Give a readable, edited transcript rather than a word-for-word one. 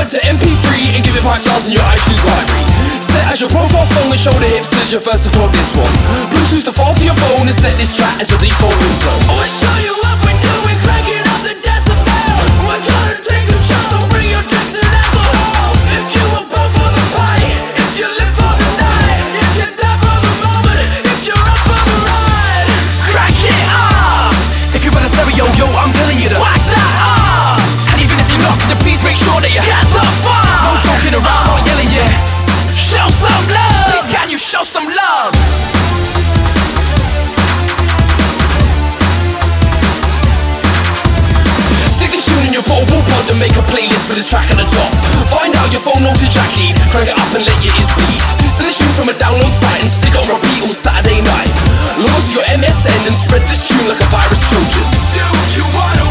Convert to MP3 and give it 5 stars in your iTunes library. Set as your profile phone and show the hipsters your first to quote this one. Bluetooth the phone to your phone and set this track as your default ringtone. We'll show you what we're doing, cranking up the decibel. We're gonna take a chance, so bring your drinks and alcohol. If you were born for the party, if you live for the night, if you die for the moment, if you're up for the ride, crack it up. If you're on a stereo, yo, I'm telling you to Whack that up. And even if you're not, then please make sure that you Get the fuck. no joking around, not yelling, yeah. Show some love. Please can you show some love? Stick this tune in your portable pod and make a playlist with this track at the top. Find out your phone notes to Jackie, crank it up and let your ears bleed. Send this tune from a download site and stick it on repeat all Saturday night. Log on to your MSN and spread this tune like a virus Trojan. Do what you wanna.